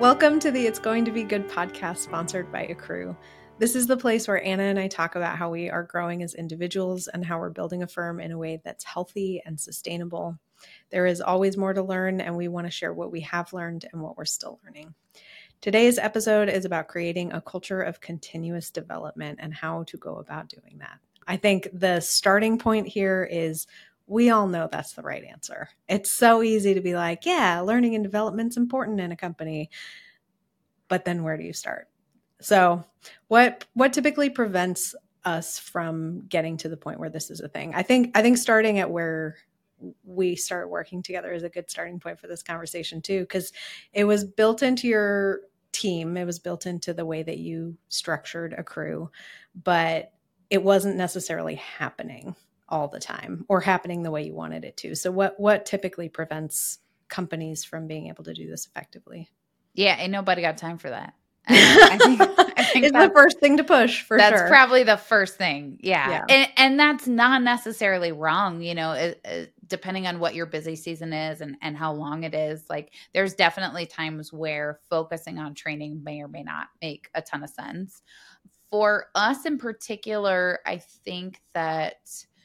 Welcome to the It's Going to Be Good podcast sponsored by Accrue. This is the place where Anna and I talk about how we are growing as individuals and how we're building a firm in a way that's healthy and sustainable. There is always more to learn, and we want to share what we have learned and what we're still learning. Today's episode is about creating a culture of continuous development and how to go about doing that. I think the starting point here is we all know that's the right answer. It's so easy to be like, yeah, learning and development's important in a company. But then where do you start? So what typically prevents us from getting to the point where this is a thing? I think starting at where we start working together is a good starting point for this conversation too, because it was built into your team. It was built into the way that you structured Accrue, but it wasn't necessarily happening all the time or happening the way you wanted it to. So what typically prevents companies from being able to do this effectively? Yeah, ain't nobody got time for that. I think it's the first thing to push for sure. That's probably the first thing. Yeah. And that's not necessarily wrong, depending on what your busy season is and how long it is. Like there's definitely times where focusing on training may or may not make a ton of sense. For us in particular, I think that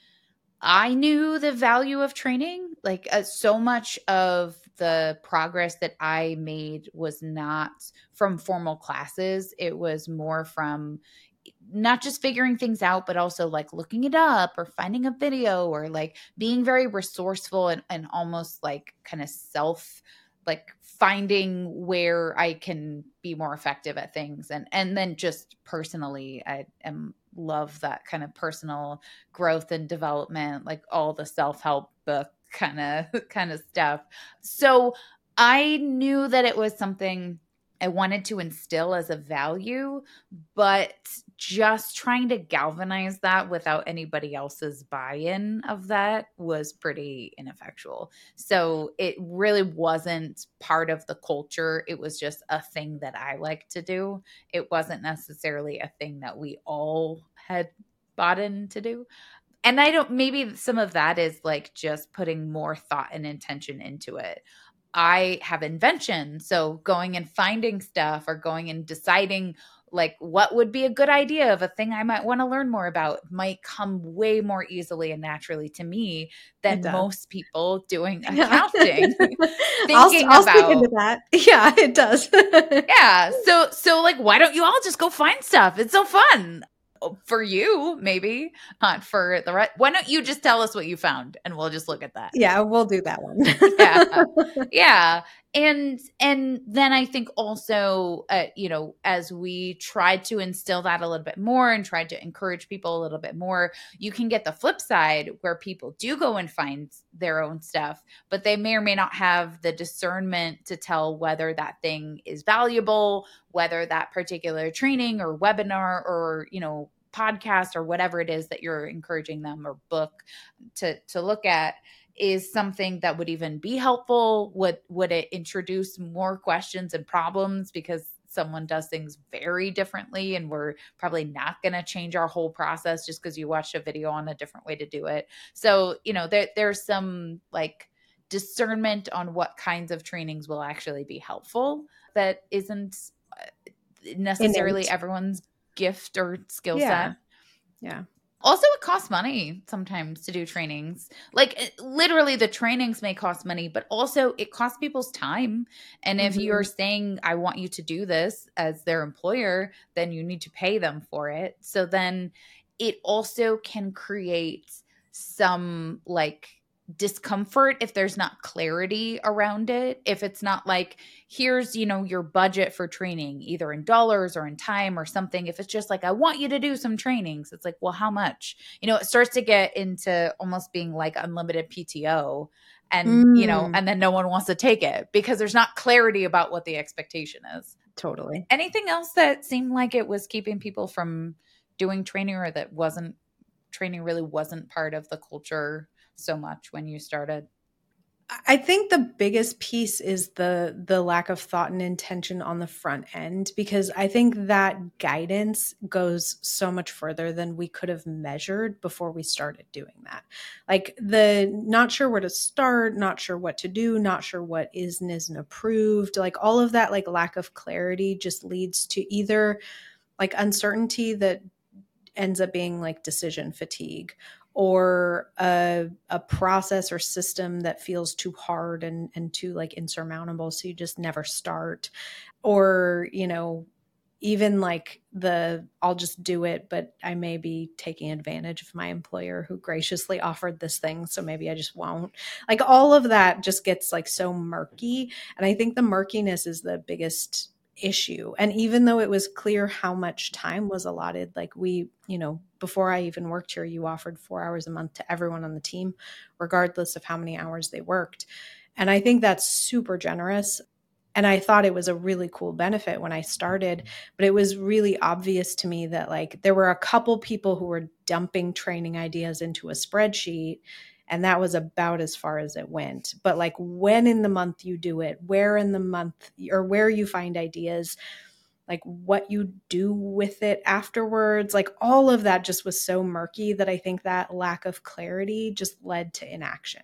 I knew the value of training. Like so much of the progress that I made was not from formal classes. It was more from not just figuring things out, but also like looking it up or finding a video or like being very resourceful and almost like kind of like finding where I can be more effective at things. And then just personally, I love that kind of personal growth and development, like all the self-help book kind of stuff. So I knew that it was something I wanted to instill as a value, but just trying to galvanize that without anybody else's buy-in of that was pretty ineffectual. So it really wasn't part of the culture. It was just a thing that I like to do. It wasn't necessarily a thing that we all had bought in to do. And maybe some of that is like just putting more thought and intention into it. I have invention. So going and finding stuff or going and deciding like what would be a good idea of a thing I might want to learn more about might come way more easily and naturally to me than most people doing accounting. I'll speak into that. Yeah, it does. Yeah. So like, why don't you all just go find stuff? It's so fun. For you, maybe not for the rest. Why don't you just tell us what you found and we'll just look at that? Yeah, we'll do that one. Yeah. And then I think also, as we tried to instill that a little bit more and tried to encourage people a little bit more, you can get the flip side where people do go and find their own stuff, but they may or may not have the discernment to tell whether that thing is valuable, whether that particular training or webinar or, podcast or whatever it is that you're encouraging them or book to look at is something that would even be helpful. Would it introduce more questions and problems because someone does things very differently and we're probably not going to change our whole process just because you watched a video on a different way to do it. So, there's some like discernment on what kinds of trainings will actually be helpful that isn't necessarily everyone's gift or skill set. Yeah. Also, it costs money sometimes to do trainings. Like literally the trainings may cost money, but also it costs people's time. And if you're saying, I want you to do this as their employer, then you need to pay them for it. So then it also can create some like discomfort if there's not clarity around it. If it's not like, here's, your budget for training, either in dollars or in time or something. If it's just like, I want you to do some trainings, it's like, well, how much? It starts to get into almost being like unlimited PTO and, and then no one wants to take it because there's not clarity about what the expectation is. Totally. Anything else that seemed like it was keeping people from doing training or that training really wasn't part of the culture so much when you started? I think the biggest piece is the lack of thought and intention on the front end, because I think that guidance goes so much further than we could have measured before we started doing that. Like the not sure where to start, not sure what to do, not sure what is and isn't approved, like all of that, like lack of clarity just leads to either like uncertainty that ends up being like decision fatigue, or a process or system that feels too hard and too like insurmountable, so you just never start. Or, you know, even like the I'll just do it, but I may be taking advantage of my employer who graciously offered this thing, so maybe I just won't. Like all of that just gets like so murky. And I think the murkiness is the biggest issue. And even though it was clear how much time was allotted, like we, you know, before I even worked here, you offered 4 hours a month to everyone on the team, regardless of how many hours they worked. And I think that's super generous. And I thought it was a really cool benefit when I started, but it was really obvious to me that like there were a couple people who were dumping training ideas into a spreadsheet, and that was about as far as it went. But like when in the month you do it, where in the month or where you find ideas, like what you do with it afterwards, like all of that just was so murky that I think that lack of clarity just led to inaction.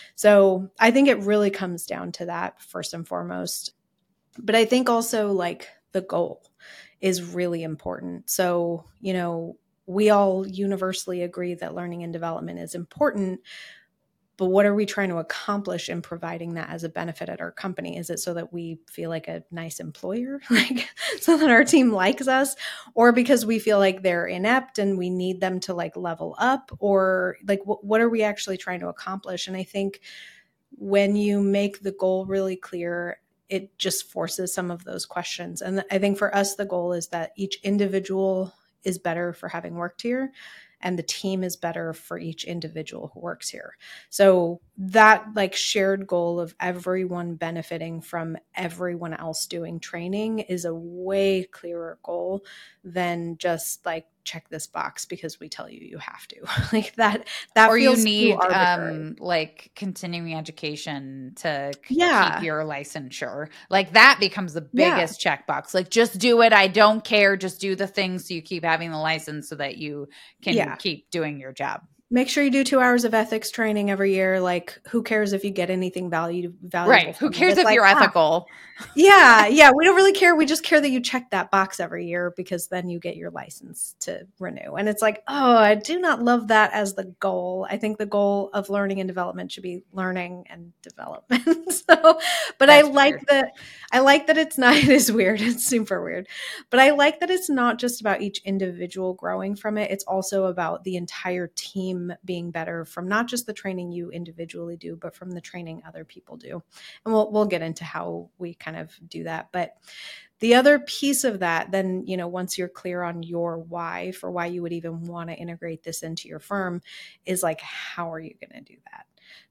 So I think it really comes down to that first and foremost. But I think also like the goal is really important. So, you know, we all universally agree that learning and development is important, but what are we trying to accomplish in providing that as a benefit at our company? Is it so that we feel like a nice employer, like so that our team likes us, or because we feel like they're inept and we need them to like level up, or like what are we actually trying to accomplish? And I think when you make the goal really clear, it just forces some of those questions. And I think for us, the goal is that each individual is better for having worked here, and the team is better for each individual who works here. So that like shared goal of everyone benefiting from everyone else doing training is a way clearer goal than just like check this box because we tell you you have to. Like that or feels you need too arbitrary. like continuing education to Yeah. keep your licensure. Like that becomes the Yeah. biggest checkbox. Like just do it. I don't care. Just do the things so you keep having the license so that you can keep doing your job. Make sure you do 2 hours of ethics training every year. Like, who cares if you get anything valuable? Right. Who cares if you're ethical? Yeah. We don't really care. We just care that you check that box every year, because then you get your license to renew. And it's like, oh, I do not love that as the goal. I think the goal of learning and development should be learning and development. So, but I like that it's not, it is weird. It's super weird. But I like that it's not just about each individual growing from it. It's also about the entire team being better from not just the training you individually do, but from the training other people do. And we'll get into how we kind of do that. But the other piece of that, then, you know, once you're clear on your why for why you would even want to integrate this into your firm, is like, how are you going to do that?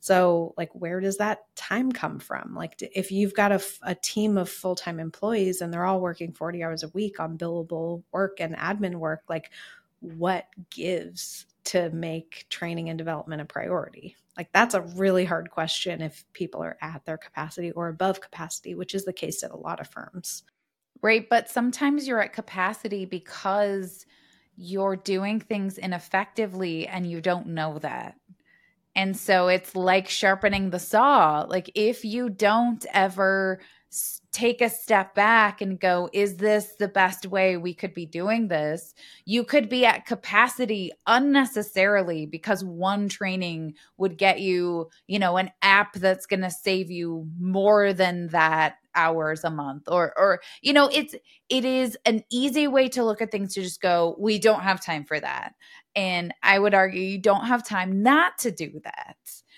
So like, where does that time come from? Like if you've got a team of full-time employees and they're all working 40 hours a week on billable work and admin work, like what gives to make training and development a priority? Like that's a really hard question if people are at their capacity or above capacity, which is the case at a lot of firms. Right. But sometimes you're at capacity because you're doing things ineffectively and you don't know that. And so it's like sharpening the saw. Like if you don't ever take a step back and go, is this the best way we could be doing this? You could be at capacity unnecessarily because one training would get you, you know, an app that's going to save you more than that hours a month, or you know, it is an easy way to look at things, to just go, we don't have time for that. And I would argue you don't have time not to do that.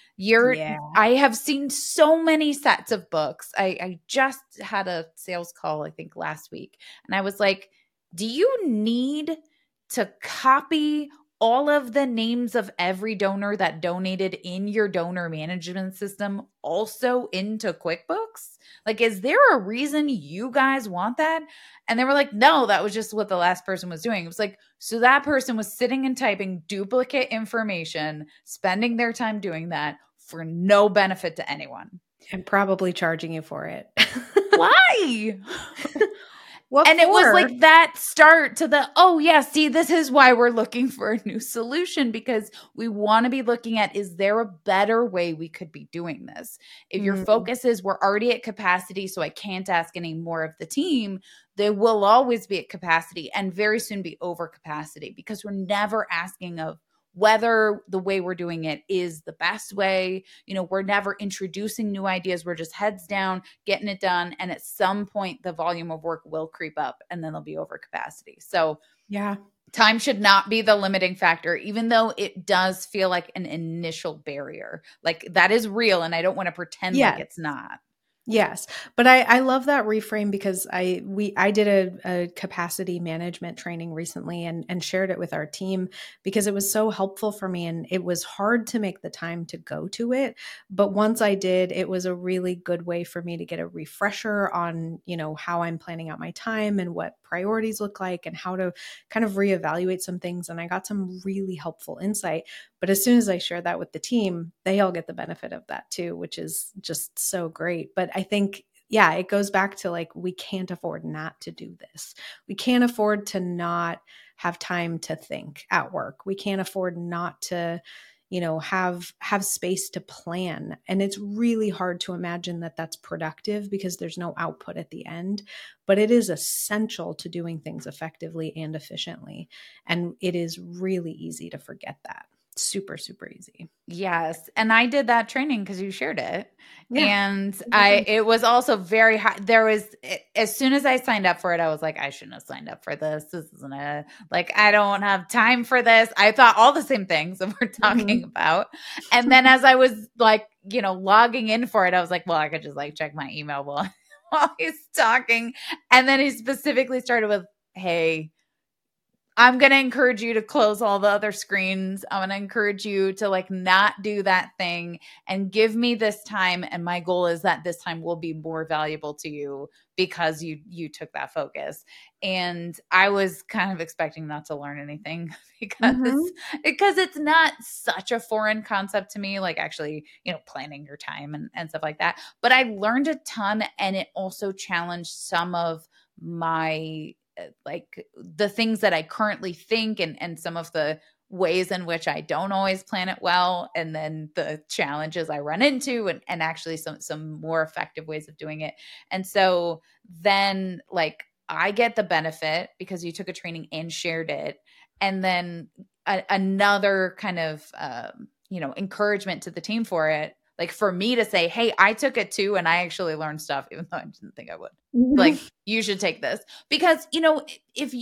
I have seen so many sets of books. I just had a sales call, I think last week, and I was like, do you need to copy all of the names of every donor that donated in your donor management system also into QuickBooks? Like, is there a reason you guys want that? And they were like, no, that was just what the last person was doing. It was like, so that person was sitting and typing duplicate information, spending their time doing that for no benefit to anyone. And probably charging you for it. Why? What and for? It was like that start to the, oh yeah, see, this is why we're looking for a new solution, because we want to be looking at, is there a better way we could be doing this? If your focus is we're already at capacity, so I can't ask any more of the team, they will always be at capacity and very soon be over capacity, because we're never asking of whether the way we're doing it is the best way. We're never introducing new ideas. We're just heads down, getting it done. And at some point, the volume of work will creep up and then they'll be over capacity. So yeah, time should not be the limiting factor, even though it does feel like an initial barrier. Like that is real. And I don't want to pretend like it's not. Yes. But I love that reframe, because I did a capacity management training recently and shared it with our team, because it was so helpful for me, and it was hard to make the time to go to it. But once I did, it was a really good way for me to get a refresher on, how I'm planning out my time and what priorities look like and how to kind of reevaluate some things. And I got some really helpful insight. But as soon as I share that with the team, they all get the benefit of that too, which is just so great. But I think, yeah, it goes back to like, we can't afford not to do this. We can't afford to not have time to think at work. We can't afford not to, have space to plan. And it's really hard to imagine that that's productive because there's no output at the end, but it is essential to doing things effectively and efficiently. And it is really easy to forget that. Super, super easy. Yes. And I did that training because you shared it. Yeah. And it was also very high. As soon as I signed up for it, I was like, I shouldn't have signed up for this. This isn't I don't have time for this. I thought all the same things that we're talking about. And then as I was logging in for it, I was like, well, I could just check my email while he's talking. And then he specifically started with, hey, I'm going to encourage you to close all the other screens. I'm going to encourage you to not do that thing and give me this time. And my goal is that this time will be more valuable to you because you took that focus. And I was kind of expecting not to learn anything because it's not such a foreign concept to me, actually, planning your time and stuff like that. But I learned a ton, and it also challenged some of my the things that I currently think and some of the ways in which I don't always plan it well. And then the challenges I run into and actually some more effective ways of doing it. And so then I get the benefit because you took a training and shared it. And then another kind of, encouragement to the team for it. For me to say, hey, I took it too, and I actually learned stuff, even though I didn't think I would. You should take this. Because, if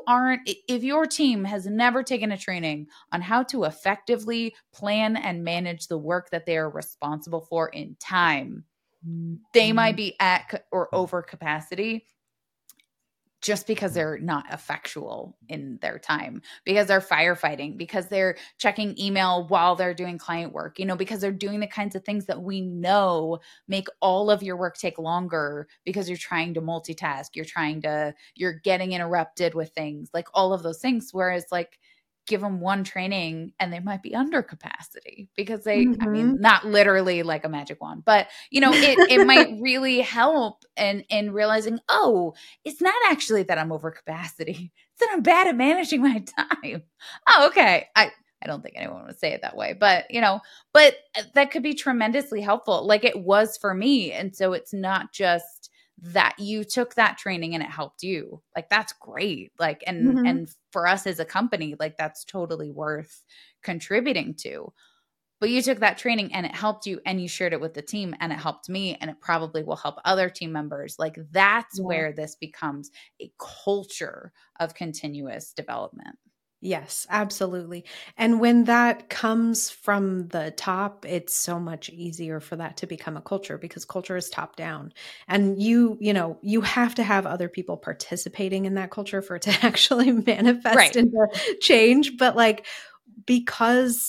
your team has never taken a training on how to effectively plan and manage the work that they are responsible for in time, they might be at or over capacity just because they're not effectual in their time, because they're firefighting, because they're checking email while they're doing client work, because they're doing the kinds of things that we know make all of your work take longer because you're trying to multitask, you're getting interrupted with things, all of those things. Whereas give them one training and they might be under capacity because they, I mean, not literally like a magic wand, but it might really help in realizing, oh, it's not actually that I'm over capacity. It's that I'm bad at managing my time. Oh, okay. I don't think anyone would say it that way, but but that could be tremendously helpful. It was for me. And so it's not just that you took that training and it helped you. That's great. And for us as a company, that's totally worth contributing to. But you took that training and it helped you, and you shared it with the team, and it helped me, and it probably will help other team members. That's where this becomes a culture of continuous development. Yes, absolutely. And when that comes from the top, it's so much easier for that to become a culture, because culture is top down. And you have to have other people participating in that culture for it to actually manifest into change. But because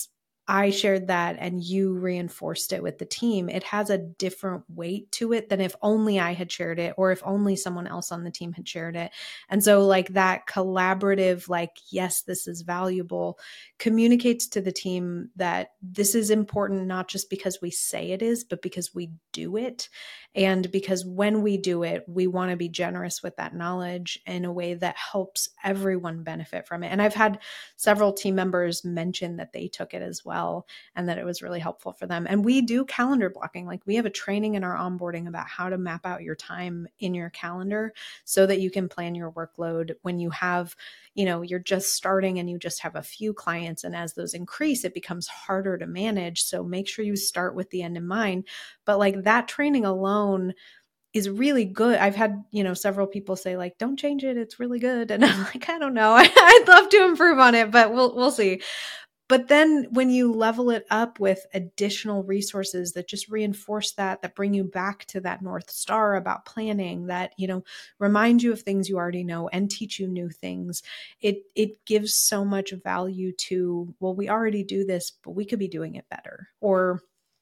I shared that and you reinforced it with the team, it has a different weight to it than if only I had shared it or if only someone else on the team had shared it. And so like that collaborative, like, yes, this is valuable, communicates to the team that this is important, not just because we say it is, but because we do it. And because when we do it, we want to be generous with that knowledge in a way that helps everyone benefit from it. And I've had several team members mention that they took it as well and that it was really helpful for them. And we do calendar blocking. Like we have a training in our onboarding about how to map out your time in your calendar so that you can plan your workload when you have, you're just starting and you just have a few clients. And as those increase, it becomes harder to manage. So make sure you start with the end in mind. But like that training alone is really good. I've had, several people say like, don't change it. It's really good. And I'm like, I don't know. I'd love to improve on it, but we'll see. But then when you level it up with additional resources that just reinforce that bring you back to that North Star about planning, that, remind you of things you already know and teach you new things, it gives so much value to, well, we already do this, but we could be doing it better. Or,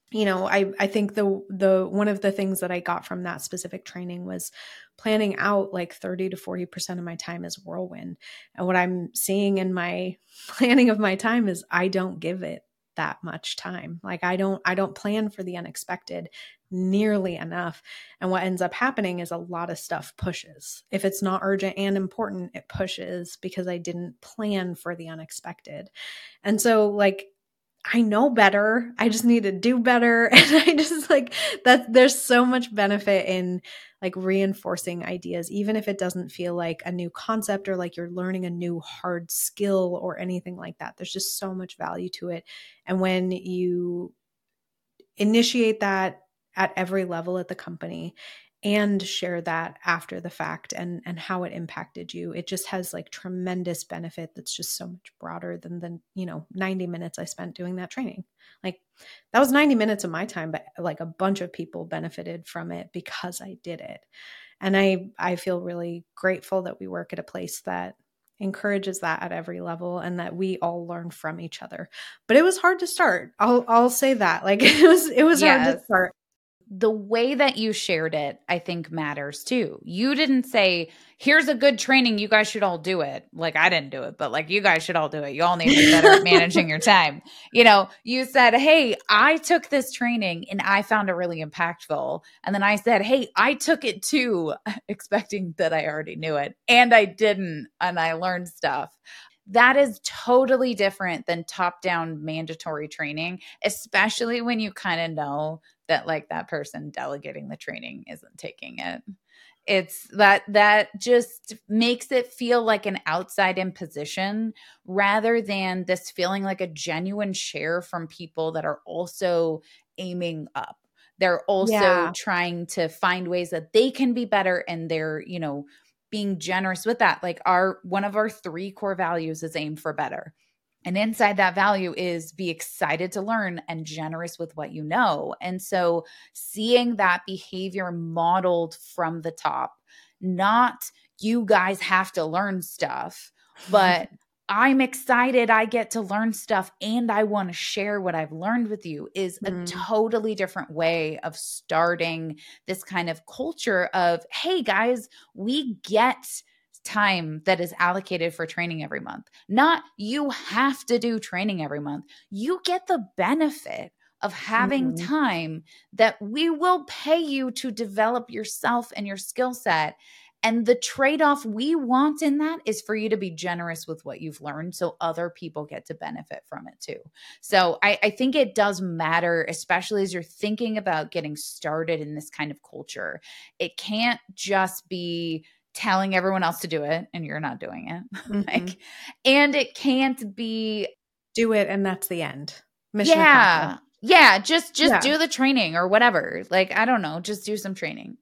I think the one of the things that I got from that specific training was planning out like 30 to 40% of my time is whirlwind. And what I'm seeing in my planning of my time is I don't give it that much time. Like I don't plan for the unexpected nearly enough. And what ends up happening is a lot of stuff pushes. If it's not urgent and important, it pushes because I didn't plan for the unexpected. And so like, I know better. I just need to do better. And I just like that. There's so much benefit in like reinforcing ideas, even if it doesn't feel like a new concept or like you're learning a new hard skill or anything like that. There's just so much value to it. And when you initiate that at every level at the company and share that after the fact and how it impacted you, it just has like tremendous benefit that's just so much broader than the 90 minutes I spent doing that training. Like that was 90 minutes of my time, but like a bunch of people benefited from it because I did it. And I feel really grateful that we work at a place that encourages that at every level and that we all learn from each other. But it was hard to start. I'll say that. Like it was hard to start. The way that you shared it, I think matters too. You didn't say, here's a good training, you guys should all do it. Like I didn't do it, but like you guys should all do it. You all need to be better at managing your time. You said, hey, I took this training and I found it really impactful. And then I said, hey, I took it too, expecting that I already knew it. And I didn't, and I learned stuff. That is totally different than top-down mandatory training, especially when you kind of know that like that person delegating the training isn't taking it. It's that just makes it feel like an outside imposition rather than this feeling like a genuine share from people that are also aiming up. They're also trying to find ways that they can be better, and they're, being generous with that. Like one of our 3 core values is aim for better. And inside that value is be excited to learn and generous with what you know. And so seeing that behavior modeled from the top, not you guys have to learn stuff, but I'm excited I get to learn stuff and I want to share what I've learned with you, is a totally different way of starting this kind of culture of, hey guys, we get time that is allocated for training every month. Not you have to do training every month. You get the benefit of having time that we will pay you to develop yourself and your skill set. And the trade-off we want in that is for you to be generous with what you've learned so other people get to benefit from it too. So I think it does matter, especially as you're thinking about getting started in this kind of culture. It can't just be telling everyone else to do it and you're not doing it. And it can't be do it and that's the end. Mission accomplished. Yeah, just do the training or whatever. Like, I don't know, just do some training.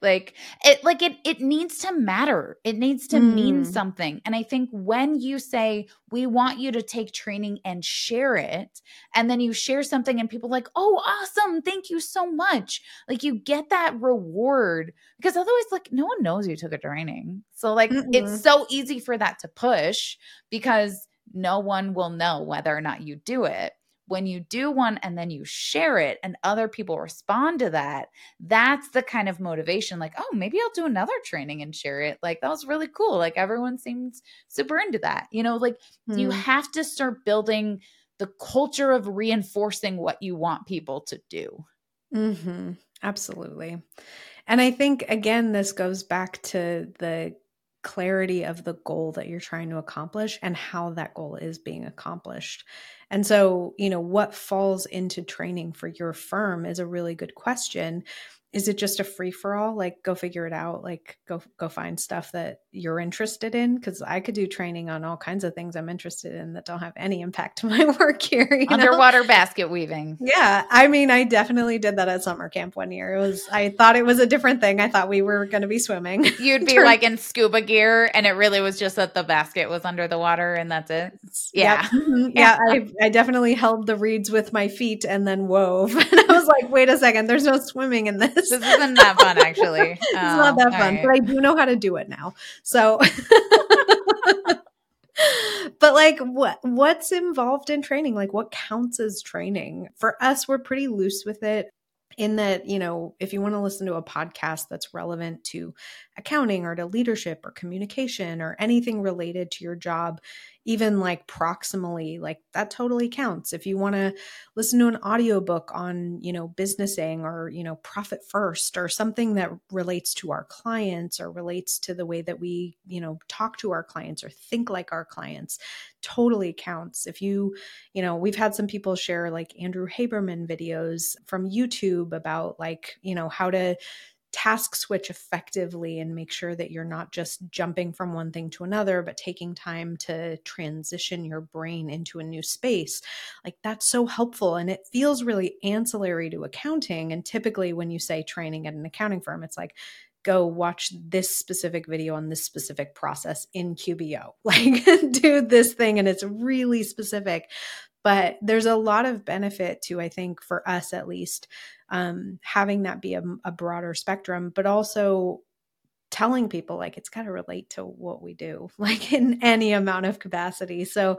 It needs to matter. It needs to mean something. And I think when you say, we want you to take training and share it, and then you share something and people are like, oh, awesome. Thank you so much. Like you get that reward, because otherwise like no one knows you took a training. So like it's so easy for that to push because no one will know whether or not you do it. when you do one and then you share it and other people respond to that, that's the kind of motivation, like, oh, maybe I'll do another training and share it. Like, that was really cool. Like, everyone seems super into that. Like you have to start building the culture of reinforcing what you want people to do. Mm-hmm. Absolutely. And I think, again, this goes back to the clarity of the goal that you're trying to accomplish and how that goal is being accomplished. And so, what falls into training for your firm is a really good question. Is it just a free for all? Like, go figure it out. Like, go find stuff that you're interested in. Because I could do training on all kinds of things I'm interested in that don't have any impact to my work here. Underwater basket weaving. Yeah. I mean, I definitely did that at summer camp one year. I thought it was a different thing. I thought we were going to be swimming. You'd be like in scuba gear, and it really was just that the basket was under the water and that's it. Yeah. Yep. Mm-hmm. Yeah. I definitely held the reeds with my feet and then wove. And I was like, wait a second, there's no swimming in this. This isn't that fun, actually. It's not that fun, but I do know how to do it now. So, but like what's involved in training? Like, what counts as training? For us, we're pretty loose with it, in that, if you want to listen to a podcast that's relevant to accounting or to leadership or communication or anything related to your job, even like proximally, like that totally counts. If you want to listen to an audiobook on, businessing or, profit first or something that relates to our clients or relates to the way that we, talk to our clients or think like our clients, totally counts. If we've had some people share like Andrew Haberman videos from YouTube about like, how to task switch effectively and make sure that you're not just jumping from one thing to another, but taking time to transition your brain into a new space. Like, that's so helpful. And it feels really ancillary to accounting. And typically when you say training at an accounting firm, it's like, go watch this specific video on this specific process in QBO, like do this thing. And it's really specific. But there's a lot of benefit to, I think, for us at least, having that be a broader spectrum, but also telling people like it's got to relate to what we do, like in any amount of capacity. So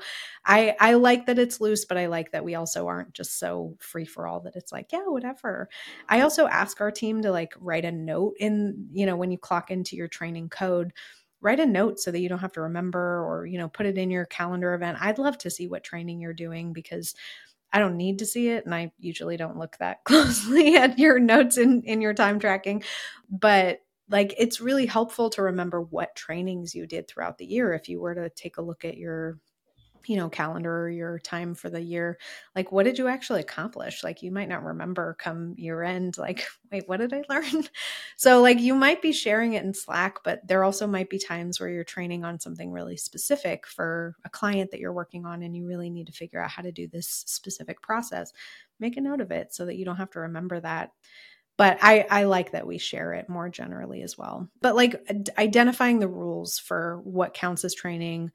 I like that it's loose, but I like that we also aren't just so free for all that it's like, yeah, whatever. I also ask our team to like write a note in, when you clock into your training code, write a note so that you don't have to remember or, put it in your calendar event. I'd love to see what training you're doing because I don't need to see it. And I usually don't look that closely at your notes in your time tracking, but like, it's really helpful to remember what trainings you did throughout the year. If you were to take a look at your, calendar or your time for the year, like, what did you actually accomplish? Like, you might not remember come year end, like, wait, what did I learn? So like, you might be sharing it in Slack, but there also might be times where you're training on something really specific for a client that you're working on, and you really need to figure out how to do this specific process. Make a note of it so that you don't have to remember that. But I like that we share it more generally as well. But like identifying the rules for what counts as training,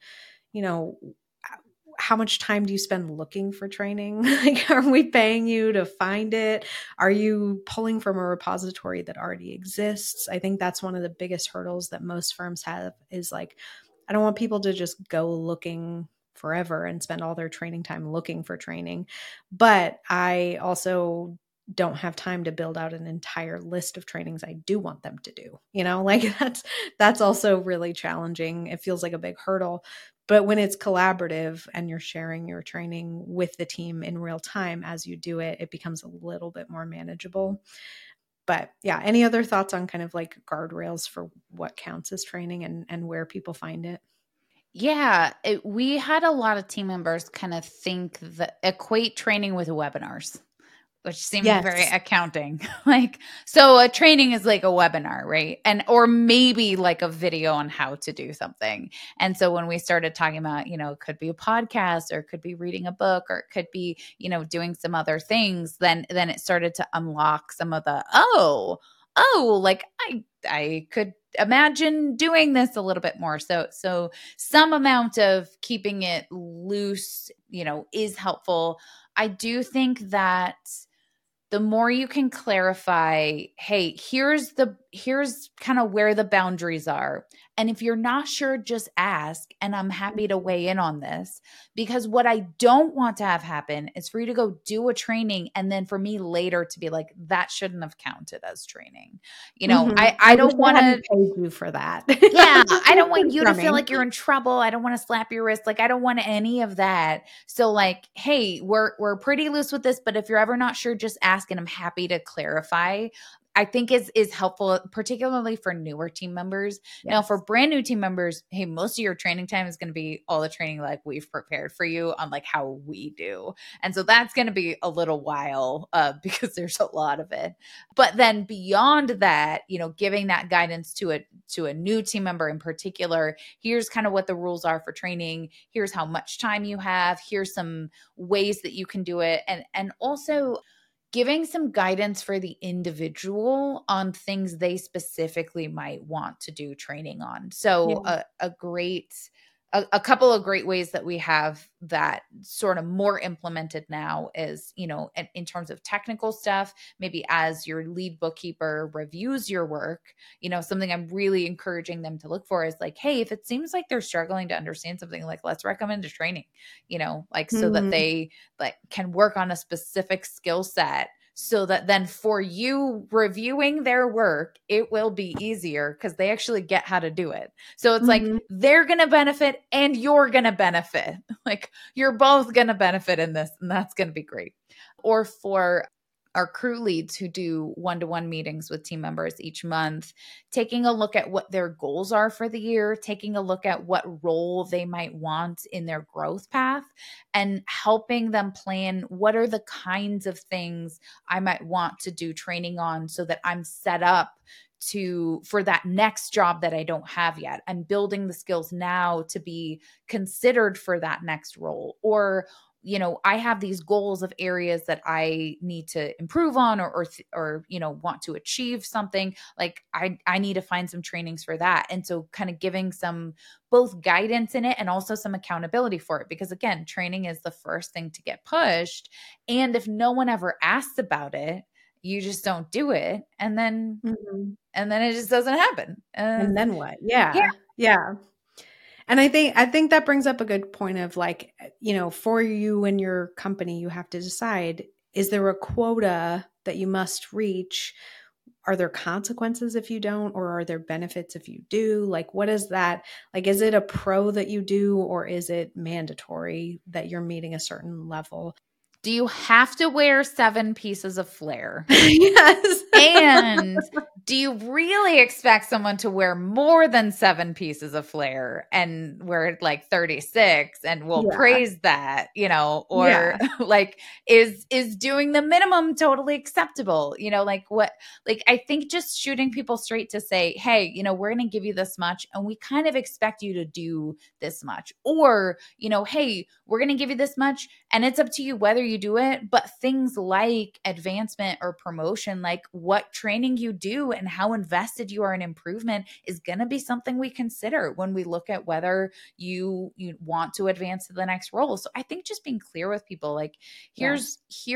how much time do you spend looking for training? Like, are we paying you to find it? Are you pulling from a repository that already exists? I think that's one of the biggest hurdles that most firms have, is like, I don't want people to just go looking forever and spend all their training time looking for training. But I also don't have time to build out an entire list of trainings I do want them to do. Like that's also really challenging. It feels like a big hurdle. But when it's collaborative and you're sharing your training with the team in real time as you do it, it becomes a little bit more manageable. But yeah, any other thoughts on kind of like guardrails for what counts as training and where people find it? Yeah, we had a lot of team members kind of equate training with webinars, which seems very accounting. Like, so a training is like a webinar, right? Or maybe like a video on how to do something. And so when we started talking about, it could be a podcast, or it could be reading a book, or it could be, doing some other things, then it started to unlock some of the, like I could imagine doing this a little bit more. So some amount of keeping it loose, is helpful. I do think that the more you can clarify, hey, here's kind of where the boundaries are. And if you're not sure, just ask. And I'm happy to weigh in on this, because what I don't want to have happen is for you to go do a training and then for me later to be like, that shouldn't have counted as training. I don't want to pay you for that. Yeah. I don't want you to feel like you're in trouble. I don't want to slap your wrist. Like, I don't want any of that. So like, hey, we're pretty loose with this, but if you're ever not sure, just ask. And I'm happy to clarify. I think is helpful, particularly for newer team members. Yes. Now, for brand new team members, hey, most of your training time is going to be all the training like we've prepared for you on like how we do. And so that's going to be a little while because there's a lot of it. But then beyond that, giving that guidance to a new team member in particular, here's kind of what the rules are for training. Here's how much time you have. Here's some ways that you can do it. And also giving some guidance for the individual on things they specifically might want to do training on. So a couple of great ways that we have that sort of more implemented now is, in terms of technical stuff, maybe as your lead bookkeeper reviews your work, something I'm really encouraging them to look for is like, hey, if it seems like they're struggling to understand something, like let's recommend a training, so that they like can work on a specific skill set. So that then for you reviewing their work, it will be easier because they actually get how to do it. So it's like they're going to benefit and you're going to benefit. Like you're both going to benefit in this, and that's going to be great. Or for our crew leads who do one-to-one meetings with team members each month, taking a look at what their goals are for the year, taking a look at what role they might want in their growth path, and helping them plan what are the kinds of things I might want to do training on so that I'm set up for that next job that I don't have yet, and building the skills now to be considered for that next role. Or I have these goals of areas that I need to improve on or want to achieve something. Like I need to find some trainings for that. And so kind of giving some both guidance in it and also some accountability for it, because again, training is the first thing to get pushed. And if no one ever asks about it, you just don't do it. And then it just doesn't happen. And then what? Yeah. And I think that brings up a good point of like, for you and your company, you have to decide, is there a quota that you must reach? Are there consequences if you don't, or are there benefits if you do? Like, what is that? Like, is it a pro that you do, or is it mandatory that you're meeting a certain level? Do you have to wear 7 pieces of flair? Yes. And do you really expect someone to wear more than 7 pieces of flair and wear like 36 and we'll praise that, or like is doing the minimum totally acceptable? I think just shooting people straight to say, hey, we're going to give you this much and we kind of expect you to do this much. Or, hey, we're going to give you this much and it's up to you whether you do it. But things like advancement or promotion, like what training you do and how invested you are in improvement, is going to be something we consider when we look at whether you want to advance to the next role. So I think just being clear with people, like here's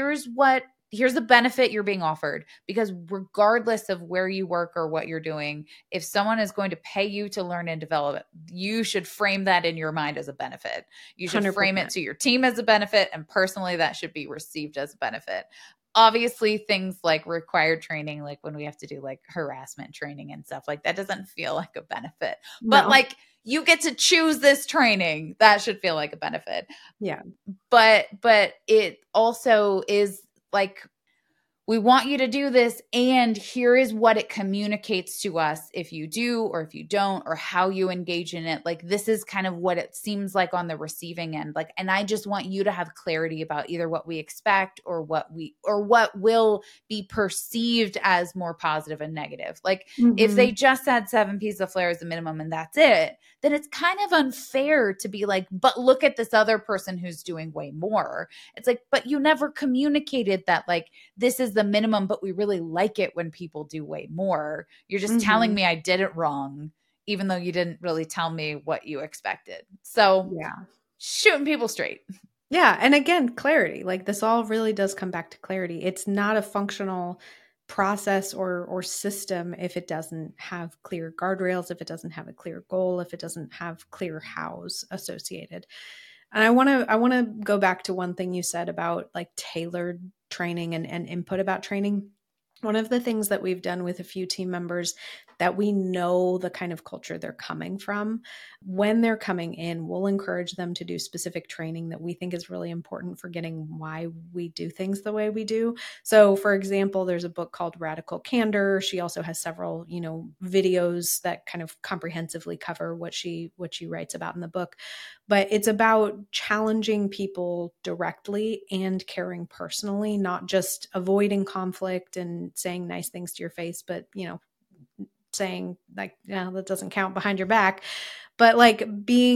the benefit you're being offered, because regardless of where you work or what you're doing, if someone is going to pay you to learn and develop, you should frame that in your mind as a benefit. You should 100%. Frame it to your team as a benefit. And personally, that should be received as a benefit. Obviously, things like required training, like when we have to do like harassment training and stuff, like that doesn't feel like a benefit. No. But like you get to choose this training, that should feel like a benefit. Yeah. But it also is like, we want you to do this, and here is what it communicates to us if you do or if you don't, or how you engage in it. Like this is kind of what it seems like on the receiving end. Like, and I just want you to have clarity about either what we expect or what will be perceived as more positive and negative. Like if they just had 7 pieces of flair as a minimum and that's it, then it's kind of unfair to be like, but look at this other person who's doing way more. It's like, but you never communicated that like this is the minimum, but we really like it when people do way more. You're just telling me I did it wrong, even though you didn't really tell me what you expected. So shooting people straight. Yeah. And again, clarity, like this all really does come back to clarity. It's not a functional process or system if it doesn't have clear guardrails, if it doesn't have a clear goal, if it doesn't have clear hows associated. And I want to go back to one thing you said about like tailored training and input about training. One of the things that we've done with a few team members that we know the kind of culture they're coming from, when they're coming in, we'll encourage them to do specific training that we think is really important for getting why we do things the way we do. So for example, there's a book called Radical Candor. She also has several, videos that kind of comprehensively cover what she writes about in the book. But it's about challenging people directly and caring personally, not just avoiding conflict and saying nice things to your face, but, saying like, yeah, that doesn't count behind your back. But like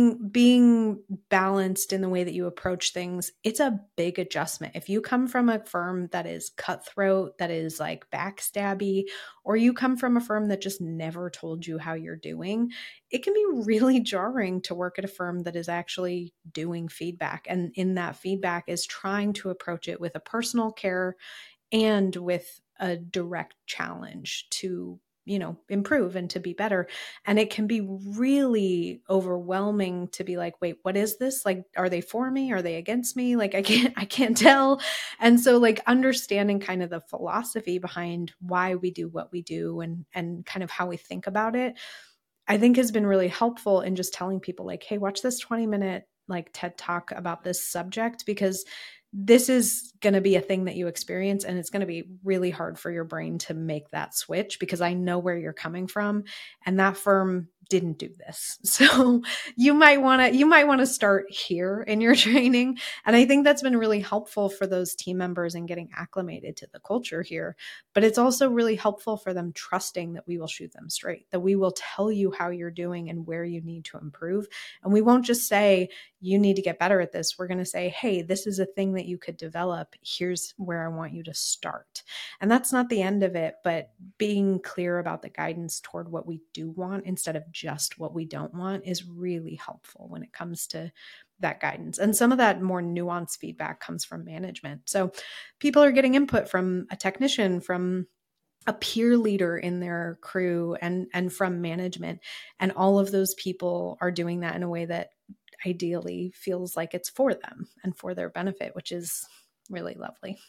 being balanced in the way that you approach things, it's a big adjustment. If you come from a firm that is cutthroat, that is like backstabby, or you come from a firm that just never told you how you're doing, it can be really jarring to work at a firm that is actually doing feedback. And in that feedback is trying to approach it with a personal care and with a direct challenge to improve and to be better. And it can be really overwhelming to be like, wait, what is this? Like, are they for me? Are they against me? Like, I can't tell. And so like understanding kind of the philosophy behind why we do what we do and kind of how we think about it, I think has been really helpful in just telling people like, hey, watch this 20-minute like TED Talk about this subject, because this is going to be a thing that you experience, and it's going to be really hard for your brain to make that switch, because I know where you're coming from, and that firm didn't do this. So you might want to start here in your training. And I think that's been really helpful for those team members in getting acclimated to the culture here. But it's also really helpful for them trusting that we will shoot them straight, that we will tell you how you're doing and where you need to improve. And we won't just say, you need to get better at this. We're going to say, hey, this is a thing that you could develop. Here's where I want you to start. And that's not the end of it, but being clear about the guidance toward what we do want instead of just what we don't want is really helpful when it comes to that guidance. And some of that more nuanced feedback comes from management. So people are getting input from a technician, from a peer leader in their crew, and from management. And all of those people are doing that in a way that ideally feels like it's for them and for their benefit, which is really lovely.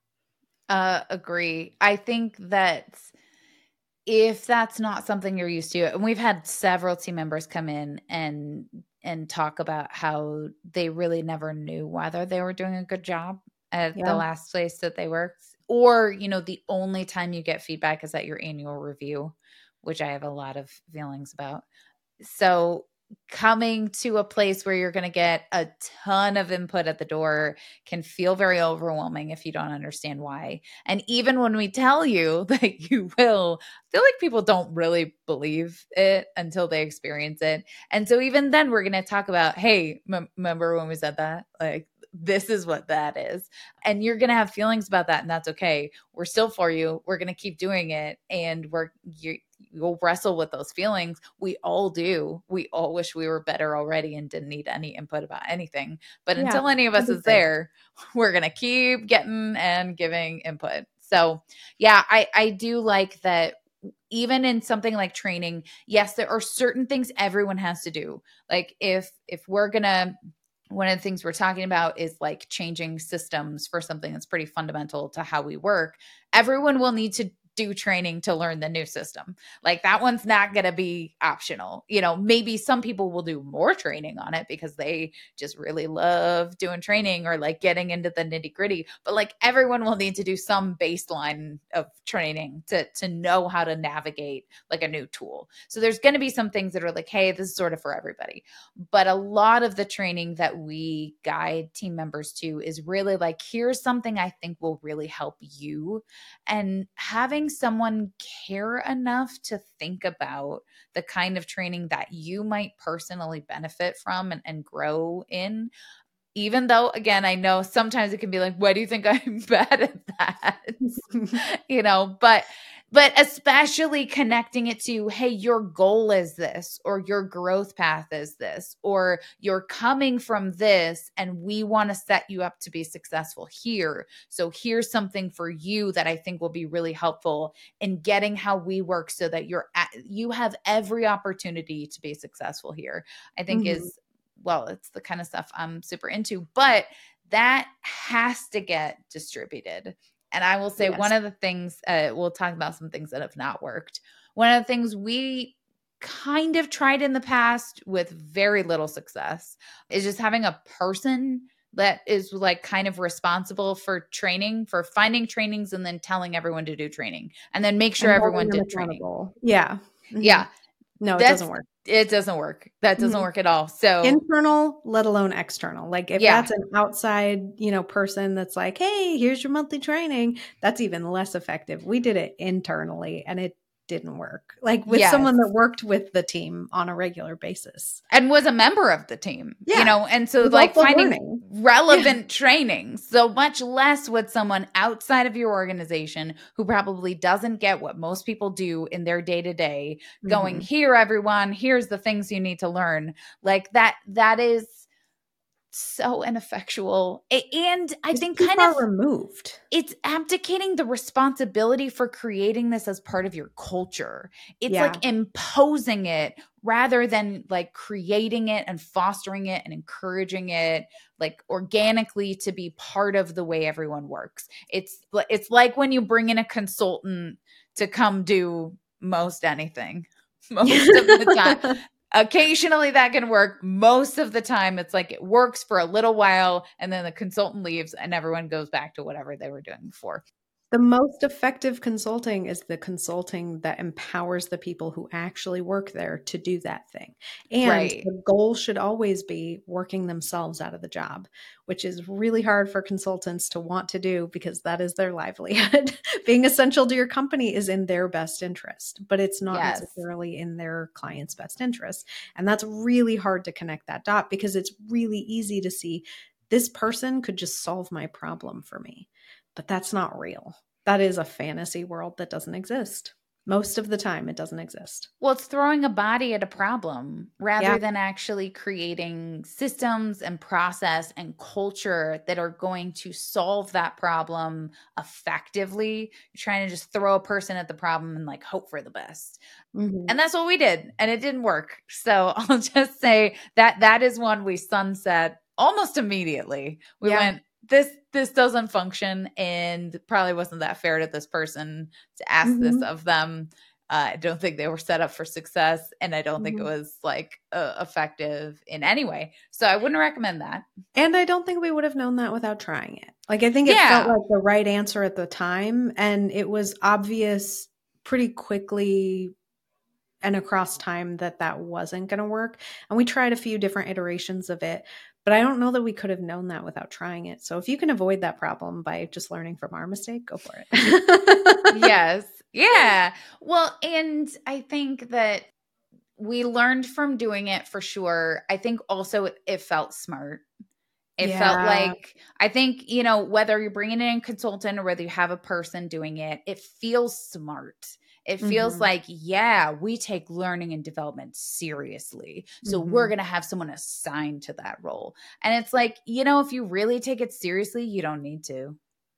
Agree. I think that if that's not something you're used to, and we've had several team members come in and talk about how they really never knew whether they were doing a good job at the last place that they worked, or, the only time you get feedback is at your annual review, which I have a lot of feelings about. So coming to a place where you're going to get a ton of input at the door can feel very overwhelming if you don't understand why. And even when we tell you that you will, I feel like people don't really believe it until they experience it. And so even then we're going to talk about, hey, remember when we said that? Like, this is what that is. And you're going to have feelings about that, and that's okay. We're still for you. We're going to keep doing it. And you'll wrestle with those feelings. We all do. We all wish we were better already and didn't need any input about anything. But until any of us is there, we're going to keep getting and giving input. So yeah, I do like that. Even in something like training, yes, there are certain things everyone has to do. Like if we're going to, one of the things we're talking about is like changing systems for something that's pretty fundamental to how we work. Everyone will need to do training to learn the new system. Like that one's not going to be optional. Maybe some people will do more training on it because they just really love doing training or like getting into the nitty gritty. But like everyone will need to do some baseline of training to know how to navigate like a new tool. So there's going to be some things that are like, hey, this is sort of for everybody. But a lot of the training that we guide team members to is really like, here's something I think will really help you. And having someone care enough to think about the kind of training that you might personally benefit from and grow in, even though, again, I know sometimes it can be like, why do you think I'm bad at that? But But especially connecting it to, hey, your goal is this, or your growth path is this, or you're coming from this and we want to set you up to be successful here. So here's something for you that I think will be really helpful in getting how we work so that you have every opportunity to be successful here. I think is, well, it's the kind of stuff I'm super into, but that has to get distributed. And I will say one of the things, we'll talk about some things that have not worked. One of the things we kind of tried in the past with very little success is just having a person that is like kind of responsible for training, for finding trainings and then telling everyone to do training and then make sure everyone did training. Yeah. Yeah. No, it doesn't work. It doesn't work. That doesn't work at all. So internal, let alone external. Like if that's an outside, person that's like, hey, here's your monthly training, that's even less effective. We did it internally and it didn't work. Like with someone that worked with the team on a regular basis. And was a member of the team, and so like finding relevant training, so much less with someone outside of your organization who probably doesn't get what most people do in their day-to-day going, here, everyone, here's the things you need to learn. Like that is so ineffectual. And I think kind of removed. It's abdicating the responsibility for creating this as part of your culture. It's like imposing it rather than like creating it and fostering it and encouraging it like organically to be part of the way everyone works. It's like when you bring in a consultant to come do most anything most of the time. Occasionally that can work. Most of the time it's like it works for a little while and then the consultant leaves and everyone goes back to whatever they were doing before. The most effective consulting is the consulting that empowers the people who actually work there to do that thing. And the goal should always be working themselves out of the job, which is really hard for consultants to want to do because that is their livelihood. Being essential to your company is in their best interest, but it's not necessarily in their client's best interest. And that's really hard to connect that dot because it's really easy to see this person could just solve my problem for me. But that's not real. That is a fantasy world that doesn't exist. Most of the time, it doesn't exist. Well, it's throwing a body at a problem rather than actually creating systems and process and culture that are going to solve that problem effectively. You're trying to just throw a person at the problem and like hope for the best. And that's what we did. And it didn't work. So I'll just say that is one we sunset almost immediately. We went, this doesn't function and probably wasn't that fair to this person to ask this of them. I don't think they were set up for success and I don't think it was like effective in any way. So I wouldn't recommend that. And I don't think we would have known that without trying it. Like I think it felt like the right answer at the time and it was obvious pretty quickly and across time that wasn't going to work. And we tried a few different iterations of it. But I don't know that we could have known that without trying it. So if you can avoid that problem by just learning from our mistake, go for it. Yes. Yeah. Well, and I think that we learned from doing it for sure. I think also it felt smart. It felt like, I think, whether you're bringing in a consultant or whether you have a person doing it, it feels smart. It feels like, we take learning and development seriously. So we're going to have someone assigned to that role. And it's like, if you really take it seriously, you don't need to.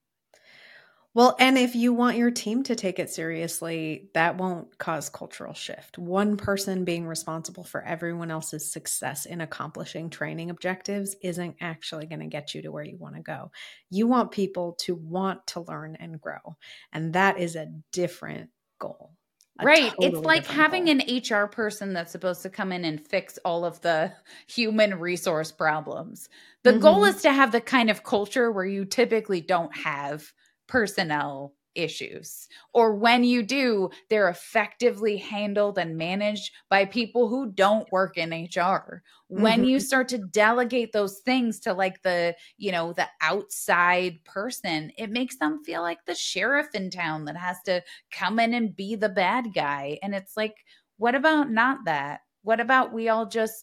Well, and if you want your team to take it seriously, that won't cause cultural shift. One person being responsible for everyone else's success in accomplishing training objectives isn't actually going to get you to where you want to go. You want people to want to learn and grow. And that is a different goal. Right. Totally it's like having an HR person that's supposed to come in and fix all of the human resource problems. The goal is to have the kind of culture where you typically don't have personnel issues, or when you do, they're effectively handled and managed by people who don't work in HR. When you start to delegate those things to like the outside person, it makes them feel like the sheriff in town that has to come in and be the bad guy. And it's like, what about not that? What about we all just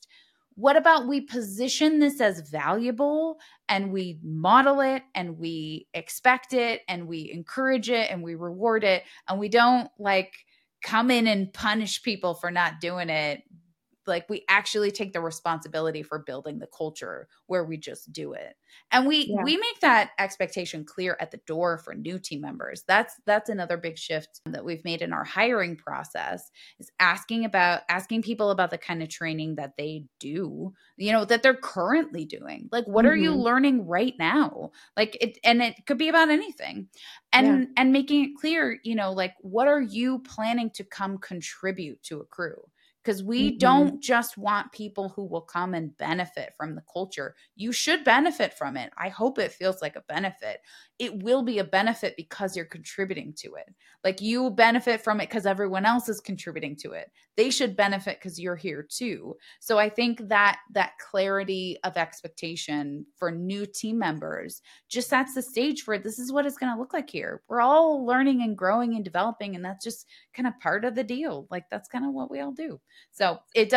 what about we position this as valuable and we model it and we expect it and we encourage it and we reward it, and we don't like come in and punish people for not doing it. Like we actually take the responsibility for building the culture where we just do it. And we make that expectation clear at the door for new team members. That's another big shift that we've made in our hiring process, is asking people about the kind of training that they do, that they're currently doing. Like, what are you learning right now? Like it could be about anything. And making it clear, like, what are you planning to come contribute to Accrue? Because we don't just want people who will come and benefit from the culture. You should benefit from it. I hope it feels like a benefit. It will be a benefit because you're contributing to it. Like, you benefit from it because everyone else is contributing to it. They should benefit because you're here too. So I think that clarity of expectation for new team members just sets the stage for this is what it's going to look like here. We're all learning and growing and developing, and that's just kind of part of the deal. Like, that's kind of what we all do. So it's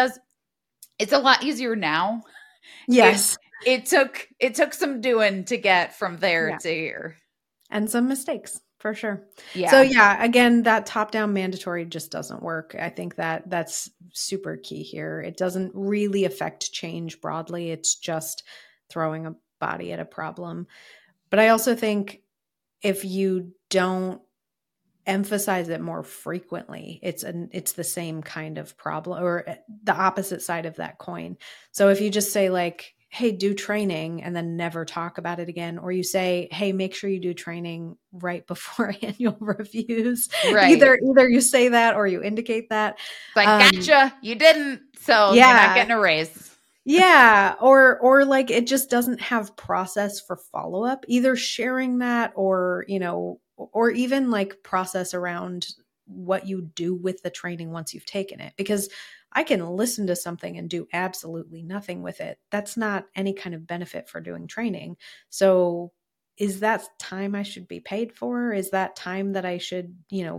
a lot easier now. Yes. It took some doing to get from there to here. And some mistakes, for sure. Yeah. So again, that top-down mandatory just doesn't work. I think that's super key here. It doesn't really affect change broadly. It's just throwing a body at a problem. But I also think if you don't emphasize it more frequently, it's the same kind of problem, or the opposite side of that coin. So if you just say like, hey, do training, and then never talk about it again, or you say, hey, make sure you do training right before annual reviews. Right. Either you say that or you indicate that. Like, gotcha, you didn't, so you're not getting a raise. Yeah. Or like, it just doesn't have process for follow-up, either sharing that or, or even like process around what you do with the training once you've taken it. Because I can listen to something and do absolutely nothing with it. That's not any kind of benefit for doing training. So is that time I should be paid for? Is that time that I should,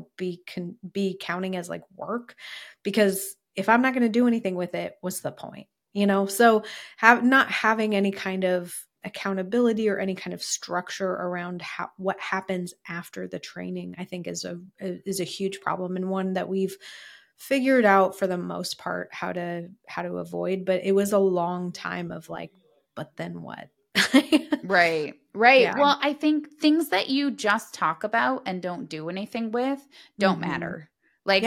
be counting as like work? Because if I'm not going to do anything with it, what's the point? So not having any kind of accountability or any kind of structure around what happens after the training, I think is a huge problem, and one that we've figured out for the most part how to avoid. But it was a long time of like, but then what? Right. Yeah. Well, I think things that you just talk about and don't do anything with don't matter. Like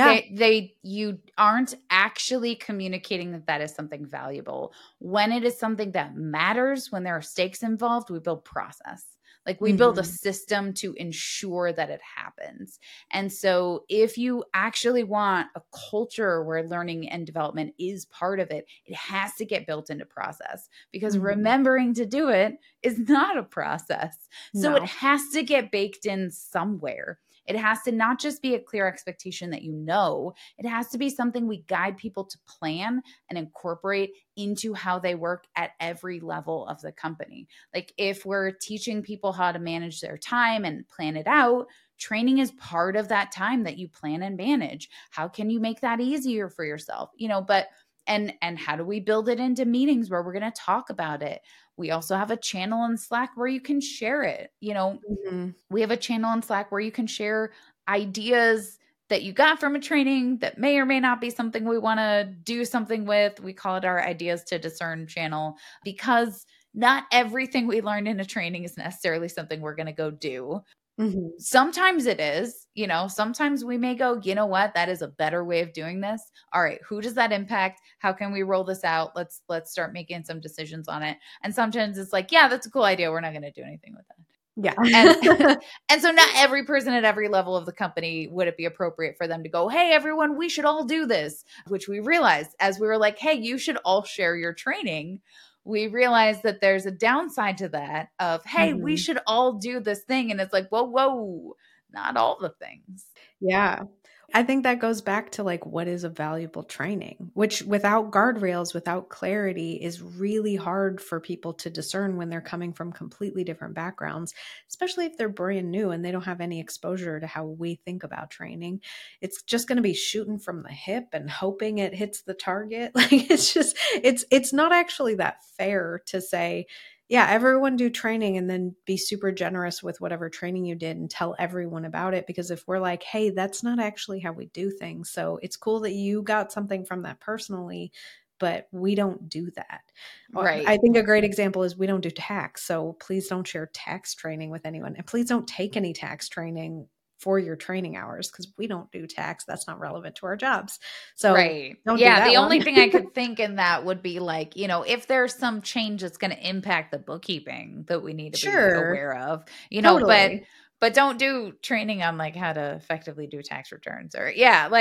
you aren't actually communicating that is something valuable. When it is something that matters, when there are stakes involved, we build process. Like we build a system to ensure that it happens. And so if you actually want a culture where learning and development is part of it, it has to get built into process, because remembering to do it is not a process. So it has to get baked in somewhere. It has to not just be a clear expectation that it has to be something we guide people to plan and incorporate into how they work at every level of the company. Like if we're teaching people how to manage their time and plan it out, training is part of that time that you plan and manage. How can you make that easier for yourself? And how do we build it into meetings where we're going to talk about it? We also have a channel in Slack where you can share it. We have a channel in Slack where you can share ideas that you got from a training that may or may not be something we want to do something with. We call it our Ideas to Discern channel, because not everything we learned in a training is necessarily something we're going to go do. Sometimes it is, sometimes we may go, you know what, that is a better way of doing this. All right, who does that impact? How can we roll this out? Let's start making some decisions on it. And sometimes it's like, yeah, that's a cool idea. We're not going to do anything with that. Yeah. And so not every person at every level of the company would it be appropriate for them to go, hey, everyone, we should all do this, which we realized as we were like, hey, you should all share your training. We realized that there's a downside to that of, hey, we should all do this thing. And it's like, whoa, not all the things. Yeah. I think that goes back to like, what is a valuable training, which without guardrails, without clarity, is really hard for people to discern when they're coming from completely different backgrounds, especially if they're brand new and they don't have any exposure to how we think about training. It's just going to be shooting from the hip and hoping it hits the target. Like it's not actually that fair to say, yeah, everyone do training and then be super generous with whatever training you did and tell everyone about it. Because if we're like, hey, that's not actually how we do things. So it's cool that you got something from that personally, but we don't do that. Right. I think a great example is we don't do tax. So please don't share tax training with anyone. And please don't take any tax training for your training hours because we don't do tax. That's not relevant to our jobs. So right. don't Yeah. do that The one. only thing I could think in that would be like, if there's some change that's going to impact the bookkeeping that we need to be aware of, Totally. but don't do training on like how to effectively do tax returns or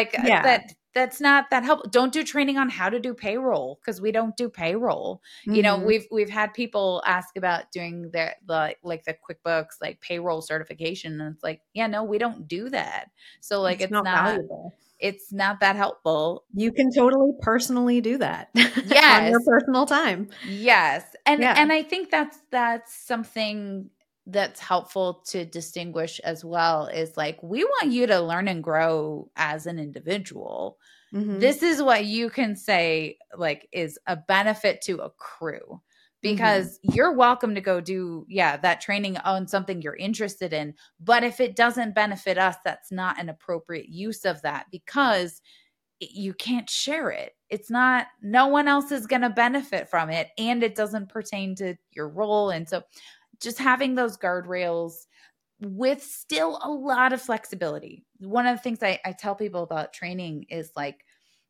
that's not that helpful. Don't do training on how to do payroll because we don't do payroll. We've had people ask about doing the QuickBooks like payroll certification, and it's like, yeah, no, we don't do that. So like it's not valuable. It's not that helpful. You can totally personally do that on your personal time. Yes. And I think that's something that's helpful to distinguish as well is like, we want you to learn and grow as an individual. Mm-hmm. This is what you can say like is a benefit to a crew. Because you're welcome to go do, that training on something you're interested in. But if it doesn't benefit us, that's not an appropriate use of that because you can't share it. It's not, no one else is going to benefit from it. And it doesn't pertain to your role. And so just having those guardrails with still a lot of flexibility. One of the things I tell people about training is like,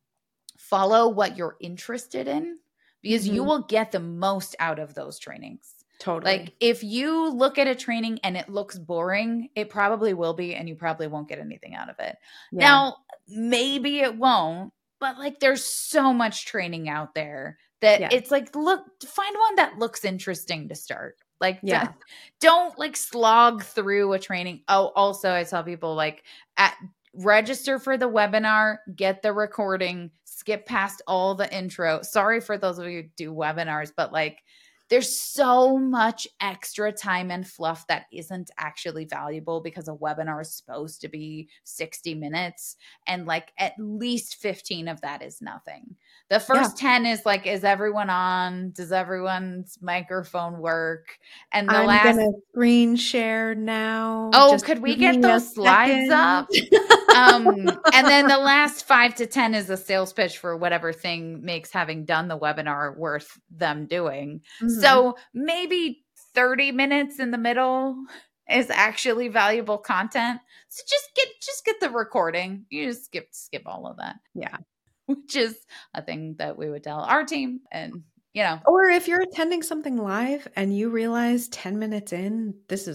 follow what you're interested in. Because you will get the most out of those trainings. Totally. Like if you look at a training and it looks boring, it probably will be, and you probably won't get anything out of it. Yeah. Now, maybe it won't, but like there's so much training out there that it's like, look, find one that looks interesting to start. Like, don't like slog through a training. Oh, also I tell people like register for the webinar, get the recording, skip past all the intro. Sorry for those of you who do webinars, but like there's so much extra time and fluff that isn't actually valuable because a webinar is supposed to be 60 minutes and like at least 15 of that is nothing. The first 10 is like, is everyone on? Does everyone's microphone work? And I'm gonna screen share now. Oh, could we get those slides up? And then the last 5 to 10 is a sales pitch for whatever thing makes having done the webinar worth them doing. Mm-hmm. So maybe 30 minutes in the middle is actually valuable content. So just get the recording. You just skip all of that. Yeah. Which is a thing that we would tell our team. And or if you're attending something live and you realize 10 minutes in, this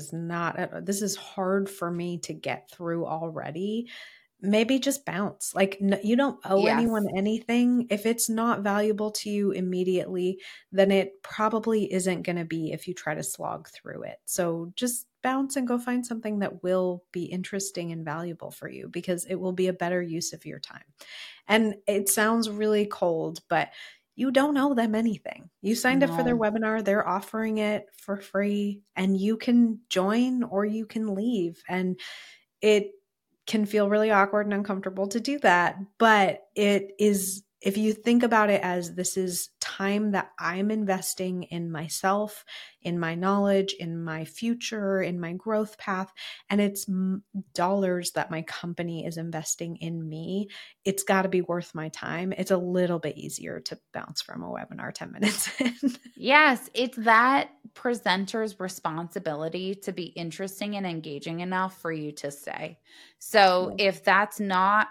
is hard for me to get through already, maybe just bounce. Like you don't owe anyone anything. If it's not valuable to you immediately, then it probably isn't going to be if you try to slog through it. So just bounce and go find something that will be interesting and valuable for you because it will be a better use of your time. And it sounds really cold, but you don't owe them anything. You signed up for their webinar. They're offering it for free and you can join or you can leave. And it can feel really awkward and uncomfortable to do that. But it is, if you think about it as this is time that I'm investing in myself, in my knowledge, in my future, in my growth path, and it's dollars that my company is investing in me, it's got to be worth my time. It's a little bit easier to bounce from a webinar 10 minutes in. Yes, it's that presenter's responsibility to be interesting and engaging enough for you to stay. So if that's not